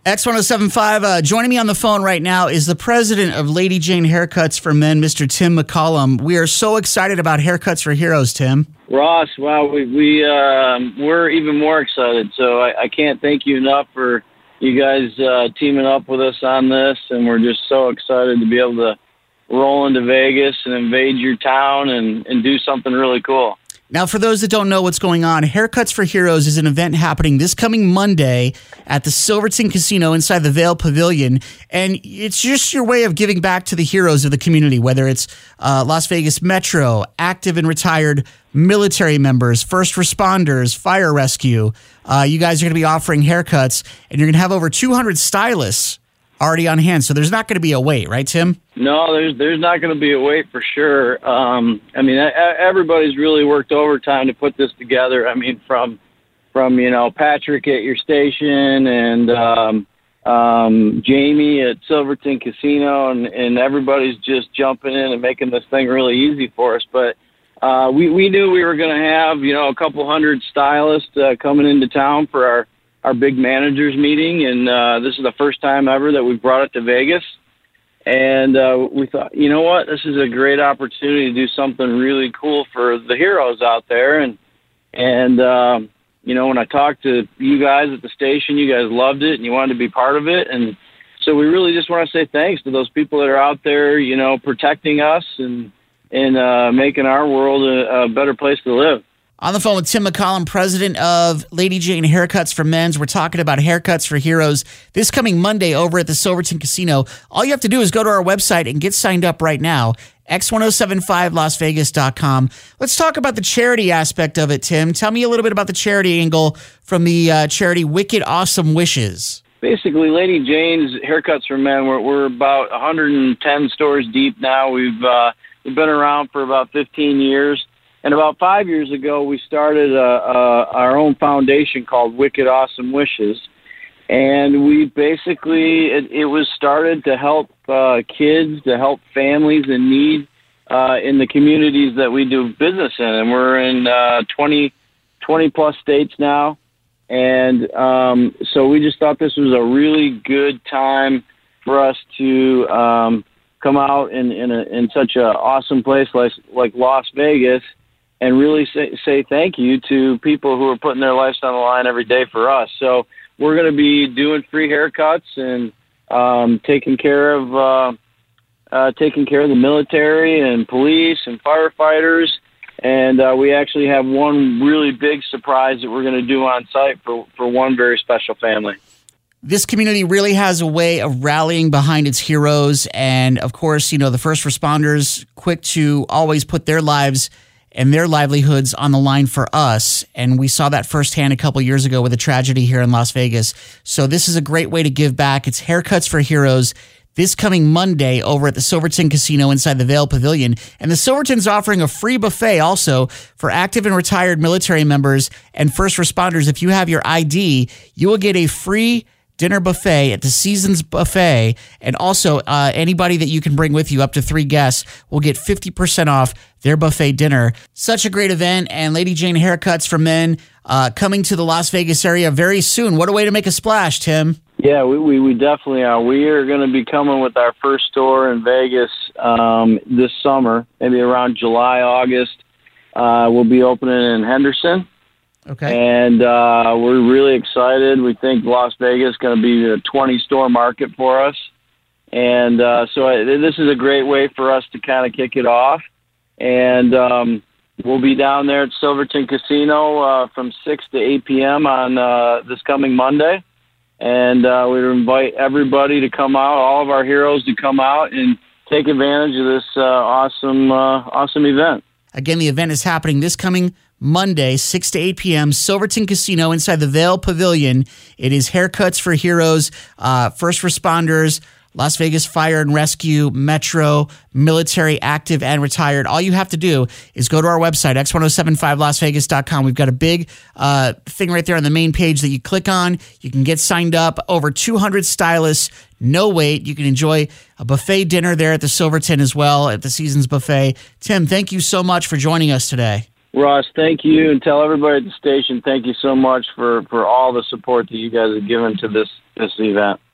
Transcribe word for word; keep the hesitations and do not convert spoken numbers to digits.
X one oh seven point five, uh, joining me on the phone right now is the president of Lady Jane Haircuts for Men, Mister Tim McCollum. We are so excited about Haircuts for Heroes, Tim. Ross, wow, we, we, uh, we're even more excited. So I, I can't thank you enough for you guys uh, teaming up with us on this, and we're just so excited to be able to roll into Vegas and invade your town and, and do something really cool. Now, for those that don't know what's going on, Haircuts for Heroes is an event happening this coming Monday at the Silverton Casino inside the Vail Pavilion, and it's just your way of giving back to the heroes of the community, whether it's uh, Las Vegas Metro, active and retired military members, first responders, fire rescue. Uh, you guys are going to be offering haircuts, and you're going to have over two hundred stylists already on hand, so there's not going to be a wait, right, Tim? No, there's there's not going to be a wait for sure. Um, I mean, everybody's really worked overtime to put this together. I mean, from from you know Patrick at your station and um, um, Jamie at Silverton Casino, and, and everybody's just jumping in and making this thing really easy for us. But uh, we we knew we were going to have you know a couple hundred stylists uh, coming into town for our. our big managers meeting, and uh, this is the first time ever that we've brought it to Vegas. And uh, we thought, you know what, this is a great opportunity to do something really cool for the heroes out there. And, and um, you know, when I talked to you guys at the station, you guys loved it and you wanted to be part of it. And so we really just want to say thanks to those people that are out there, you know, protecting us and, and uh, making our world a, a better place to live. On the phone with Tim McCollum, president of Lady Jane Haircuts for Men's. We're talking about Haircuts for Heroes this coming Monday over at the Silverton Casino. All you have to do is go to our website and get signed up right now, x ten seventy-five las vegas dot com. Let's talk about the charity aspect of it, Tim. Tell me a little bit about the charity angle from the uh, charity Wicked Awesome Wishes. Basically, Lady Jane's Haircuts for Men, we're, we're about one hundred ten stores deep now. We've, uh, we've been around for about fifteen years. And about five years ago, we started a, a, our own foundation called Wicked Awesome Wishes. And we basically, it, it was started to help uh, kids, to help families in need uh, in the communities that we do business in. And we're in uh, twenty, twenty plus states now. And um, so we just thought this was a really good time for us to um, come out in, in, a, in such an awesome place like, like Las Vegas and really say, say thank you to people who are putting their lives on the line every day for us. So we're going to be doing free haircuts and um, taking care of uh, uh, taking care of the military and police and firefighters. And uh, we actually have one really big surprise that we're going to do on site for, for one very special family. This community really has a way of rallying behind its heroes. And, of course, you know, the first responders, quick to always put their lives and their livelihoods on the line for us. And we saw that firsthand a couple years ago with a tragedy here in Las Vegas. So this is a great way to give back. It's Haircuts for Heroes this coming Monday over at the Silverton Casino inside the Vail Pavilion. And the Silverton's offering a free buffet also for active and retired military members and first responders. If you have your I D, you will get a free dinner buffet at the Seasons Buffet, and also uh, anybody that you can bring with you, up to three guests, will get fifty percent off their buffet dinner. Such a great event, and Lady Jane Haircuts for Men uh, coming to the Las Vegas area very soon. What a way to make a splash, Tim. Yeah, we, we, we definitely are. We are going to be coming with our first store in Vegas um, this summer, maybe around July, August. Uh, we'll be opening in Henderson. Okay. And uh, we're really excited. We think Las Vegas is going to be a twenty-store market for us. And uh, so I, this is a great way for us to kind of kick it off. And um, we'll be down there at Silverton Casino uh, from six to eight p.m. on uh, this coming Monday. And uh, we invite everybody to come out, all of our heroes to come out and take advantage of this uh, awesome, uh, awesome event. Again, the event is happening this coming Monday, six to eight p.m., Silverton Casino inside the Vail Pavilion. It is Haircuts for Heroes, uh, first responders, Las Vegas Fire and Rescue, Metro, military, active, and retired. All you have to do is go to our website, x ten seventy-five las vegas dot com. We've got a big uh, thing right there on the main page that you click on. You can get signed up. Over two hundred stylists, no wait. You can enjoy a buffet dinner there at the Silverton as well, at the Seasons Buffet. Tim, thank you so much for joining us today. Ross, thank you, and tell everybody at the station thank you so much for, for all the support that you guys have given to this this event.